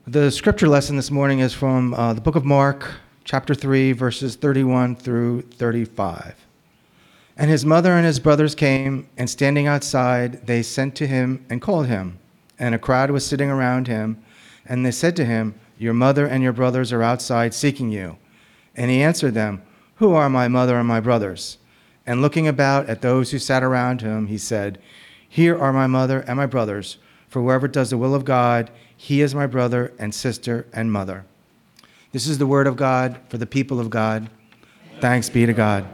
The scripture lesson this morning is from the book of Mark, chapter 3, verses 31 through 35. And his mother and his brothers came, and standing outside, they sent to him and called him. And a crowd was sitting around him, and they said to him, "Your mother and your brothers are outside seeking you." And he answered them, "Who are my mother and my brothers?" And looking about at those who sat around him, he said, "Here are my mother and my brothers. For whoever does the will of God, he is my brother and sister and mother." This is the word of God for the people of God. Thanks be to God.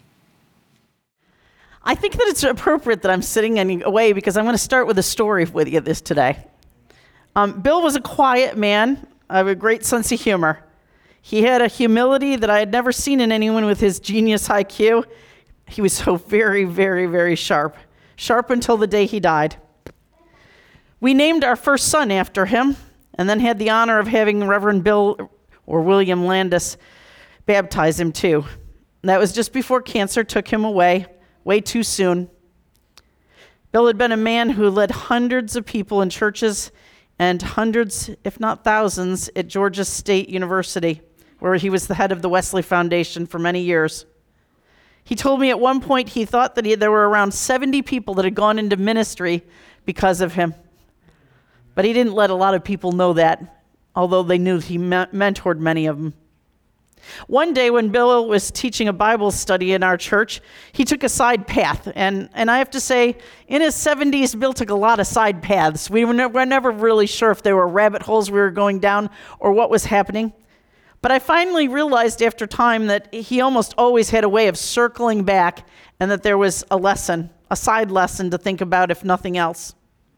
I think that it's appropriate that I'm sitting away because I'm going to start with a story with you this today. Bill was a quiet man of a great sense of humor. He had a humility that I had never seen in anyone with his genius IQ. He was so very, very, very sharp. Sharp until the day he died. We named our first son after him, and then had the honor of having Reverend Bill, or William Landis, baptize him too. That was just before cancer took him away, way too soon. Bill had been a man who led hundreds of people in churches and hundreds, if not thousands, at Georgia State University, where he was the head of the Wesley Foundation for many years. He told me at one point he thought that there were around 70 people that had gone into ministry because of him. But he didn't let a lot of people know that, although they knew he mentored many of them. One day when Bill was teaching a Bible study in our church, he took a side path. And I have to say, in his 70s, Bill took a lot of side paths. We were never really sure if they were rabbit holes we were going down or what was happening. But I finally realized after time that he almost always had a way of circling back and that there was a lesson, a side lesson to think about if nothing else.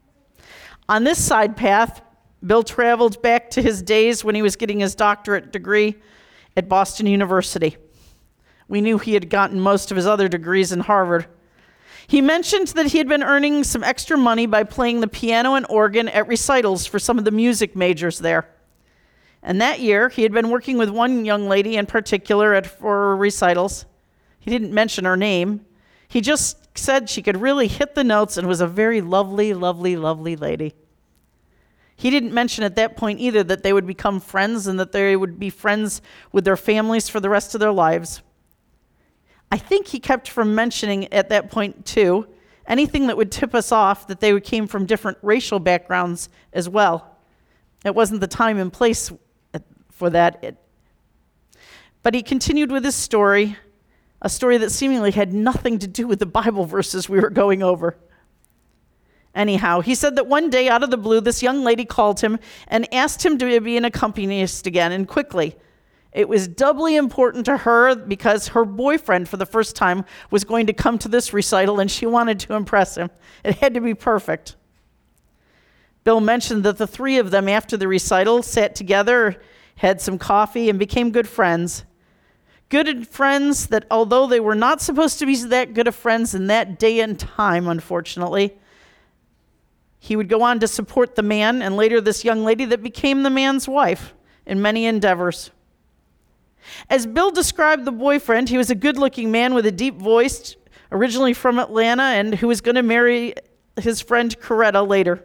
On this side path, Bill traveled back to his days when he was getting his doctorate degree at Boston University. We knew he had gotten most of his other degrees in Harvard. He mentioned that he had been earning some extra money by playing the piano and organ at recitals for some of the music majors there. And that year, he had been working with one young lady in particular for recitals. He didn't mention her name. He just said she could really hit the notes and was a very lovely, lovely, lovely lady. He didn't mention at that point either that they would become friends and that they would be friends with their families for the rest of their lives. I think he kept from mentioning at that point too anything that would tip us off that they came from different racial backgrounds as well. It wasn't the time and place for that. But he continued with his story, a story that seemingly had nothing to do with the Bible verses we were going over. Anyhow, he said that one day out of the blue, this young lady called him and asked him to be an accompanist again, and quickly. It was doubly important to her because her boyfriend, for the first time, was going to come to this recital, and she wanted to impress him. It had to be perfect. Bill mentioned that the three of them, after the recital, sat together, had some coffee, and became good friends. Good friends that, although they were not supposed to be that good of friends in that day and time, unfortunately, he would go on to support the man and later this young lady that became the man's wife in many endeavors. As Bill described the boyfriend, he was a good-looking man with a deep voice, originally from Atlanta, and who was going to marry his friend Coretta later.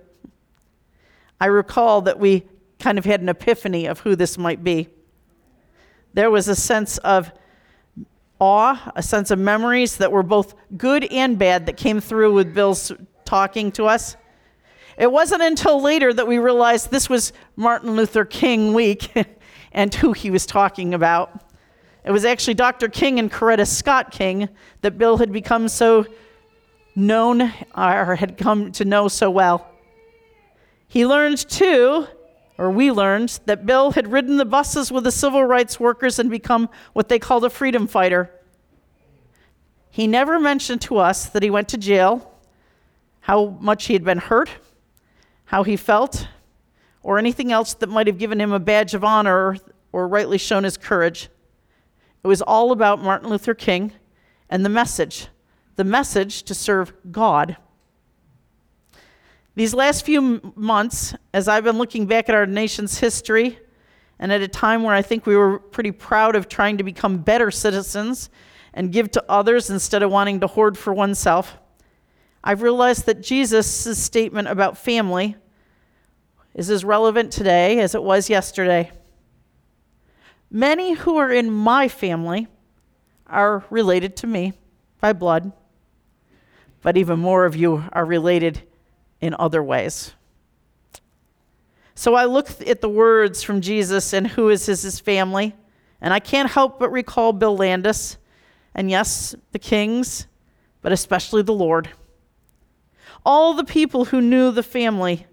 I recall that we kind of had an epiphany of who this might be. There was a sense of awe, a sense of memories that were both good and bad that came through with Bill's talking to us. It wasn't until later that we realized this was Martin Luther King week and who he was talking about. It was actually Dr. King and Coretta Scott King that Bill had become so known or had come to know so well. He learned too, or we learned, that Bill had ridden the buses with the civil rights workers and become what they called a freedom fighter. He never mentioned to us that he went to jail, how much he had been hurt, how he felt, or anything else that might have given him a badge of honor or rightly shown his courage. It was all about Martin Luther King and the message to serve God. These last few months, as I've been looking back at our nation's history, and at a time where I think we were pretty proud of trying to become better citizens and give to others instead of wanting to hoard for oneself, I've realized that Jesus' statement about family is as relevant today as it was yesterday. Many who are in my family are related to me by blood, but even more of you are related in other ways. So I look at the words from Jesus and who is his family, and I can't help but recall Bill Landis, and yes, the kings, but especially the Lord. All the people who knew the family.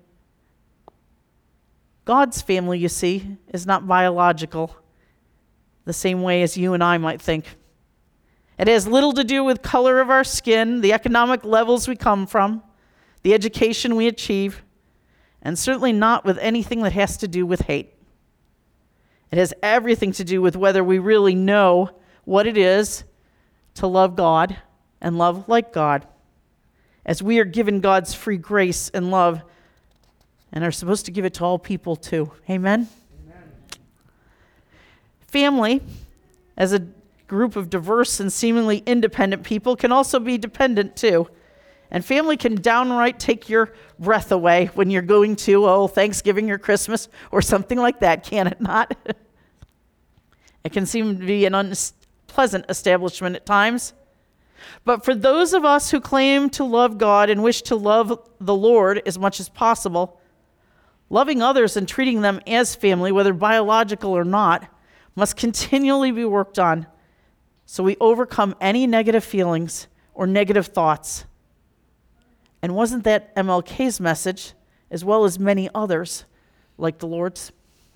God's family, you see, is not biological, the same way as you and I might think. It has little to do with color of our skin, the economic levels we come from, the education we achieve, and certainly not with anything that has to do with hate. It has everything to do with whether we really know what it is to love God and love like God, as we are given God's free grace and love and are supposed to give it to all people too. Amen? Amen. Family, as a group of diverse and seemingly independent people, can also be dependent too. And family can downright take your breath away when you're going to, Thanksgiving or Christmas or something like that, can it not? It can seem to be an unpleasant establishment at times. But for those of us who claim to love God and wish to love the Lord as much as possible, loving others and treating them as family, whether biological or not, must continually be worked on so we overcome any negative feelings or negative thoughts. And wasn't that MLK's message, as well as many others, like the Lord's?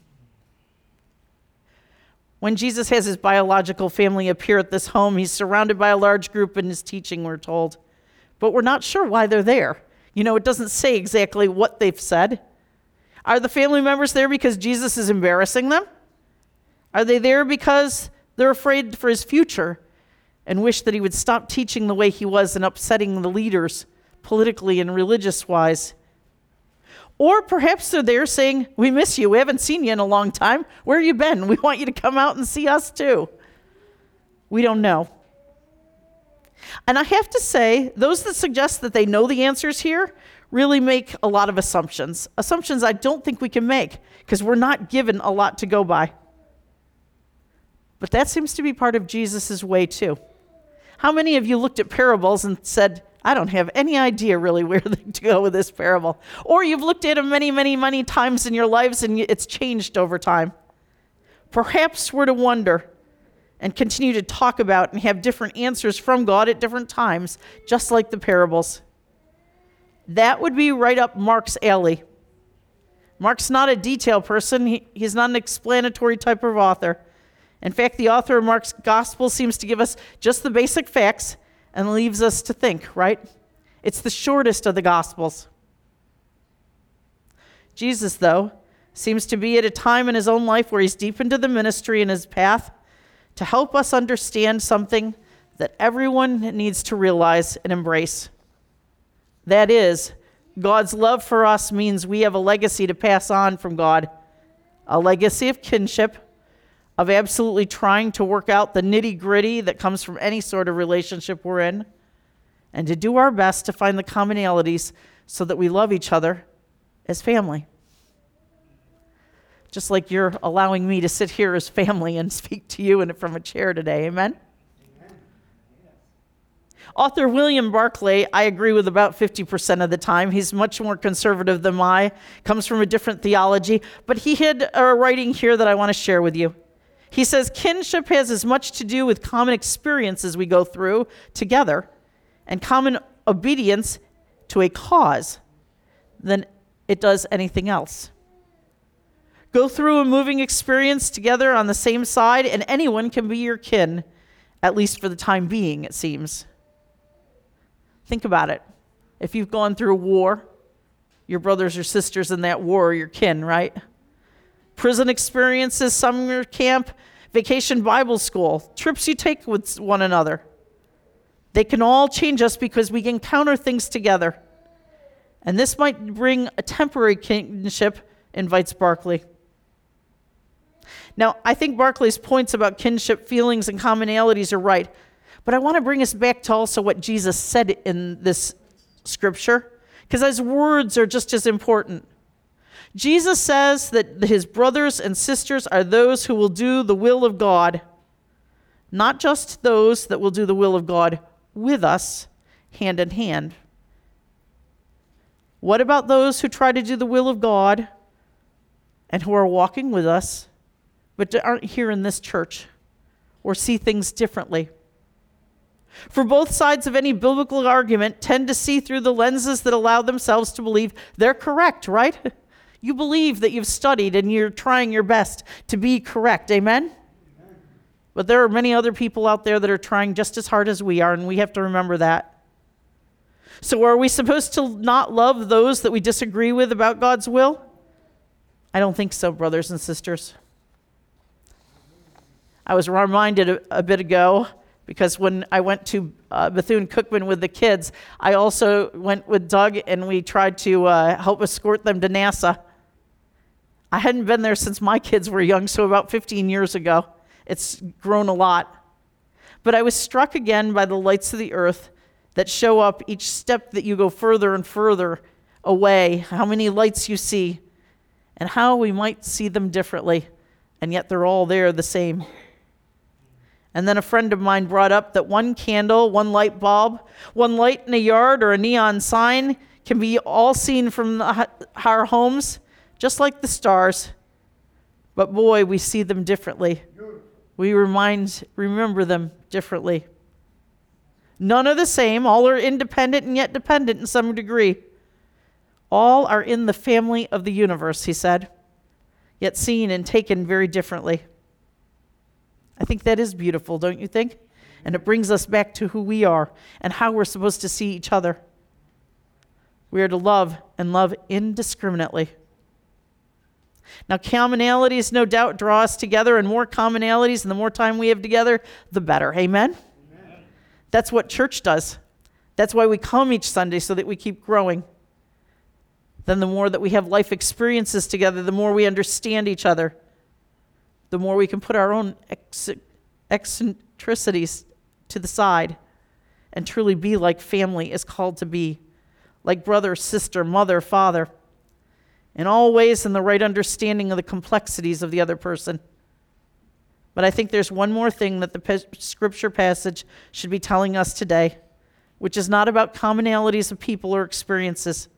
When Jesus has his biological family appear at this home, he's surrounded by a large group in his teaching, we're told. But we're not sure why they're there. It doesn't say exactly what they've said. Are the family members there because Jesus is embarrassing them? Are they there because they're afraid for his future and wish that he would stop teaching the way he was and upsetting the leaders politically and religious-wise? Or perhaps they're there saying, we miss you. We haven't seen you in a long time. Where have you been? We want you to come out and see us too. We don't know. And I have to say, those that suggest that they know the answers here really make a lot of assumptions. Assumptions I don't think we can make because we're not given a lot to go by. But that seems to be part of Jesus' way too. How many of you looked at parables and said, I don't have any idea really where to go with this parable? Or you've looked at them many, many, many times in your lives and it's changed over time. Perhaps we're to wonder and continue to talk about and have different answers from God at different times, just like the parables. That would be right up Mark's alley. Mark's not a detail person. He's not an explanatory type of author. In fact, the author of Mark's gospel seems to give us just the basic facts and leaves us to think, right? It's the shortest of the Gospels. Jesus, though, seems to be at a time in his own life where he's deep into the ministry and his path to help us understand something that everyone needs to realize and embrace. That is, God's love for us means we have a legacy to pass on from God, a legacy of kinship, of absolutely trying to work out the nitty-gritty that comes from any sort of relationship we're in, and to do our best to find the commonalities so that we love each other as family. Just like you're allowing me to sit here as family and speak to you from a chair today, amen? Author William Barclay, I agree with about 50% of the time. He's much more conservative than I, comes from a different theology, but he had a writing here that I want to share with you. He says, kinship has as much to do with common experiences we go through together and common obedience to a cause than it does anything else. Go through a moving experience together on the same side, and anyone can be your kin, at least for the time being, it seems. Think about it. If you've gone through a war, your brothers or sisters in that war are your kin, right? Prison experiences, summer camp, vacation Bible school, trips you take with one another. They can all change us because we encounter things together. And this might bring a temporary kinship, invites Barclay. Now, I think Barclay's points about kinship, feelings, and commonalities are right. But I want to bring us back to also what Jesus said in this scripture, because his words are just as important. Jesus says that his brothers and sisters are those who will do the will of God, not just those that will do the will of God with us, hand in hand. What about those who try to do the will of God and who are walking with us, but aren't here in this church or see things differently? For both sides of any biblical argument tend to see through the lenses that allow themselves to believe they're correct, right? You believe that you've studied and you're trying your best to be correct. Amen? But there are many other people out there that are trying just as hard as we are, and we have to remember that. So are we supposed to not love those that we disagree with about God's will? I don't think so, brothers and sisters. I was reminded a bit ago, because when I went to Bethune-Cookman with the kids, I also went with Doug and we tried to help escort them to NASA. I hadn't been there since my kids were young, so about 15 years ago. It's grown a lot. But I was struck again by the lights of the earth that show up each step that you go further and further away, how many lights you see, and how we might see them differently, and yet they're all there the same. And then a friend of mine brought up that one candle, one light bulb, one light in a yard or a neon sign can be all seen from our homes, just like the stars. But boy, we see them differently. We remember them differently. None are the same. All are independent and yet dependent in some degree. All are in the family of the universe, he said, yet seen and taken very differently. I think that is beautiful, don't you think? And it brings us back to who we are and how we're supposed to see each other. We are to love and love indiscriminately. Now, commonalities no doubt draw us together, and more commonalities and the more time we have together, the better. Amen? Amen. That's what church does. That's why we come each Sunday, so that we keep growing. Then the more that we have life experiences together, the more we understand each other. The more we can put our own eccentricities to the side and truly be like family is called to be, like brother, sister, mother, father, in all ways in the right understanding of the complexities of the other person. But I think there's one more thing that the scripture passage should be telling us today, which is not about commonalities of people or experiences.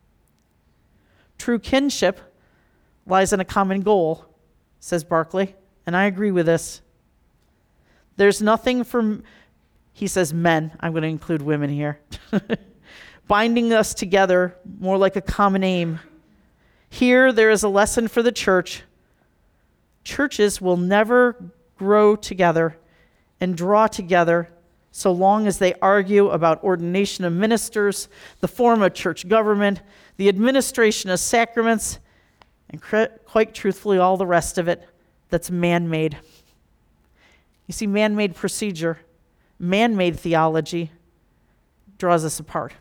True kinship lies in a common goal, says Barclay, and I agree with this. There's nothing he says men, I'm going to include women here, binding us together more like a common aim. Here there is a lesson for the church. Churches will never grow together and draw together so long as they argue about ordination of ministers, the form of church government, the administration of sacraments, and quite truthfully, all the rest of it that's man-made. You see, man-made procedure, man-made theology draws us apart.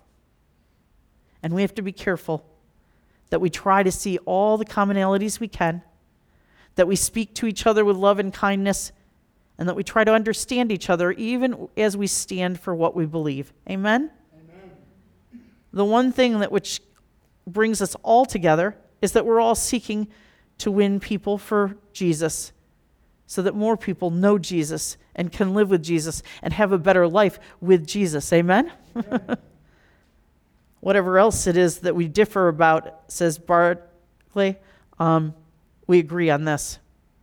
And we have to be careful that we try to see all the commonalities we can, that we speak to each other with love and kindness, and that we try to understand each other even as we stand for what we believe. Amen? Amen. The one thing which brings us all together is that we're all seeking to win people for Jesus so that more people know Jesus and can live with Jesus and have a better life with Jesus. Amen? Amen. Whatever else it is that we differ about, says Barclay, we agree on this.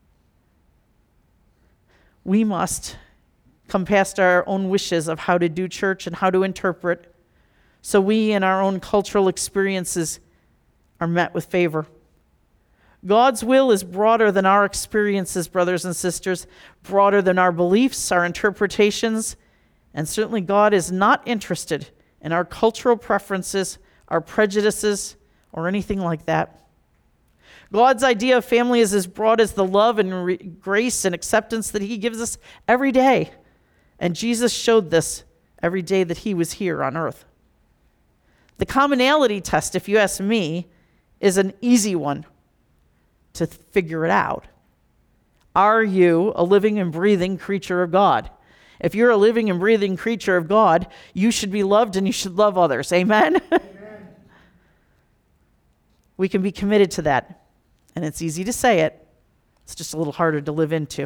We must come past our own wishes of how to do church and how to interpret, so we in our own cultural experiences are met with favor. God's will is broader than our experiences, brothers and sisters, broader than our beliefs, our interpretations, and certainly God is not interested in our cultural preferences, our prejudices, or anything like that. God's idea of family is as broad as the love and grace and acceptance that he gives us every day. And Jesus showed this every day that he was here on earth. The commonality test, if you ask me, is an easy one to figure it out. Are you a living and breathing creature of God? If you're a living and breathing creature of God, you should be loved and you should love others. Amen? Amen. we can be committed to that. And it's easy to say it. It's just a little harder to live into.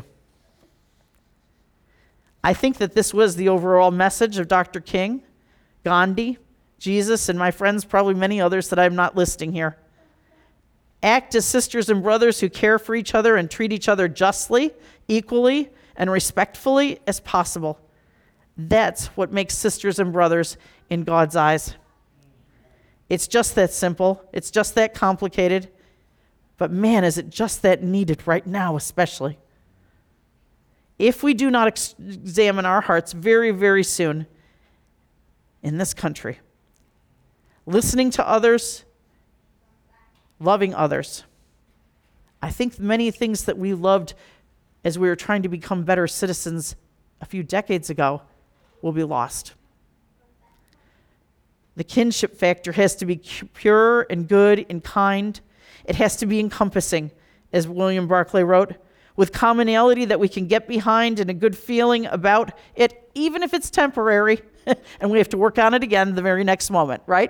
I think that this was the overall message of Dr. King, Gandhi, Jesus, and my friends, probably many others that I'm not listing here. Act as sisters and brothers who care for each other and treat each other justly, equally, and respectfully as possible. That's what makes sisters and brothers in God's eyes. It's just that simple. It's just that complicated. But man, is it just that needed right now, especially. If we do not examine our hearts very, very soon in this country, listening to others, loving others, I think many things that we loved as we were trying to become better citizens a few decades ago will be lost. The kinship factor has to be pure and good and kind. It has to be encompassing, as William Barclay wrote, with commonality that we can get behind and a good feeling about it, even if it's temporary, and we have to work on it again the very next moment, right?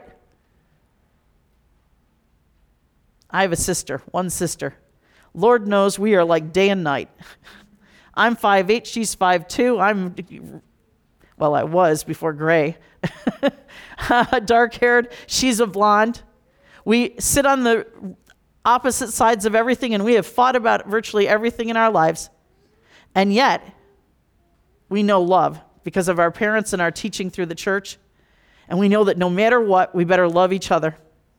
I have a sister, one sister. Lord knows we are like day and night. I'm 5'8", she's 5'2". I was before gray. Dark-haired, she's a blonde. We sit on the opposite sides of everything, and we have fought about virtually everything in our lives. And yet, we know love because of our parents and our teaching through the church. And we know that no matter what, we better love each other.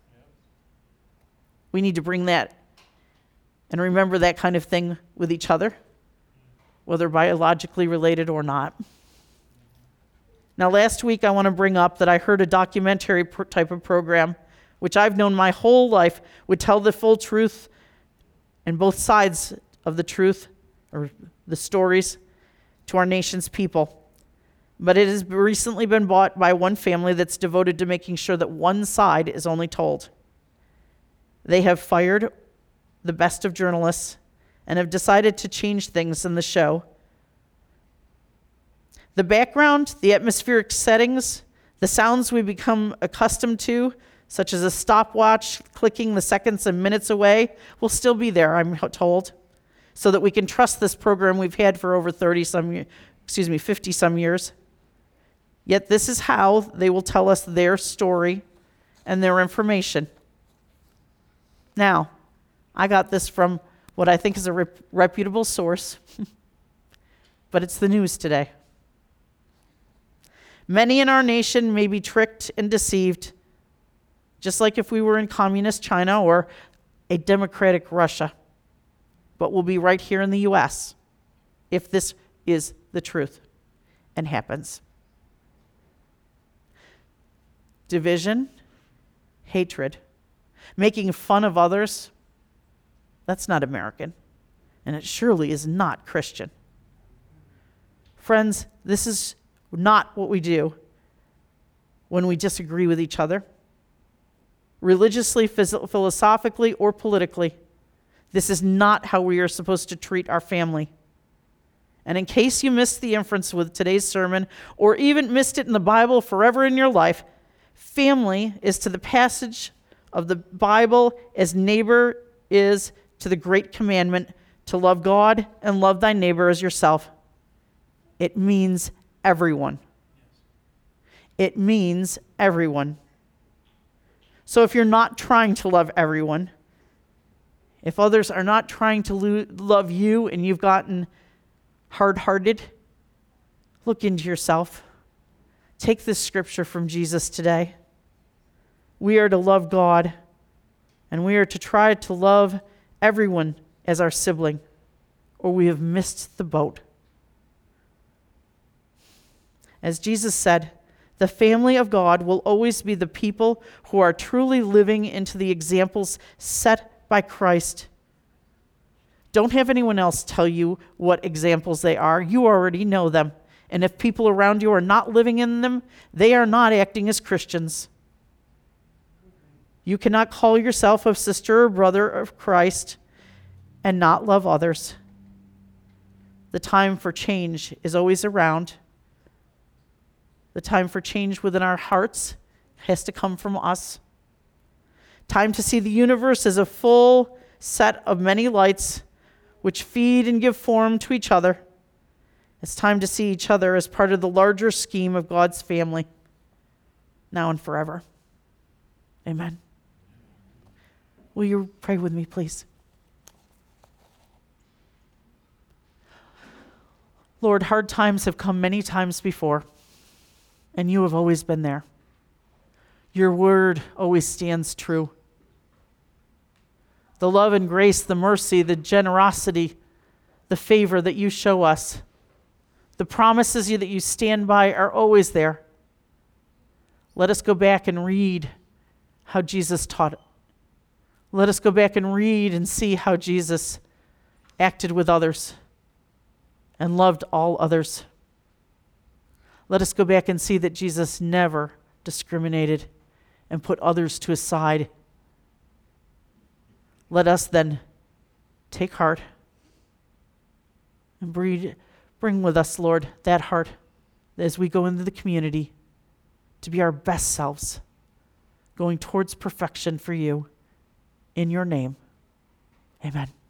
We need to bring that and remember that kind of thing with each other, whether biologically related or not. Now, last week I want to bring up that I heard a documentary type of program, which I've known my whole life would tell the full truth and both sides of the truth, or the stories, to our nation's people. But it has recently been bought by one family that's devoted to making sure that one side is only told. They have fired the best of journalists and have decided to change things in the show. The background, the atmospheric settings, the sounds we become accustomed to, such as a stopwatch clicking the seconds and minutes away, will still be there, I'm told, so that we can trust this program we've had for over 50 some years. Yet this is how they will tell us their story and their information. Now, I got this from what I think is a reputable source, but it's the news today. Many in our nation may be tricked and deceived, just like if we were in communist China or a democratic Russia, but we'll be right here in the U.S. if this is the truth and happens. Division, hatred, making fun of others, that's not American, and it surely is not Christian. Friends, this is not what we do when we disagree with each other, religiously, philosophically, or politically. This is not how we are supposed to treat our family. And in case you missed the inference with today's sermon, or even missed it in the Bible forever in your life, family is to the passage of the Bible as neighbor is to the great commandment to love God and love thy neighbor as yourself. It means everyone. It means everyone. So if you're not trying to love everyone, if others are not trying to love you and you've gotten hard-hearted, look into yourself. Take this scripture from Jesus today. We are to love God, and we are to try to love everyone as our sibling, or we have missed the boat. As Jesus said, the family of God will always be the people who are truly living into the examples set by Christ. Don't have anyone else tell you what examples they are. You already know them. And if people around you are not living in them, they are not acting as Christians. You cannot call yourself a sister or brother of Christ and not love others. The time for change is always around. The time for change within our hearts has to come from us. Time to see the universe as a full set of many lights which feed and give form to each other. It's time to see each other as part of the larger scheme of God's family, now and forever. Amen. Will you pray with me, please? Lord, hard times have come many times before, and you have always been there. Your word always stands true. The love and grace, the mercy, the generosity, the favor that you show us, the promises that you stand by are always there. Let us go back and read how Jesus taught it. Let us go back and read and see how Jesus acted with others and loved all others. Let us go back and see that Jesus never discriminated and put others to his side. Let us then take heart and bring with us, Lord, that heart as we go into the community to be our best selves, going towards perfection for you. In your name, amen.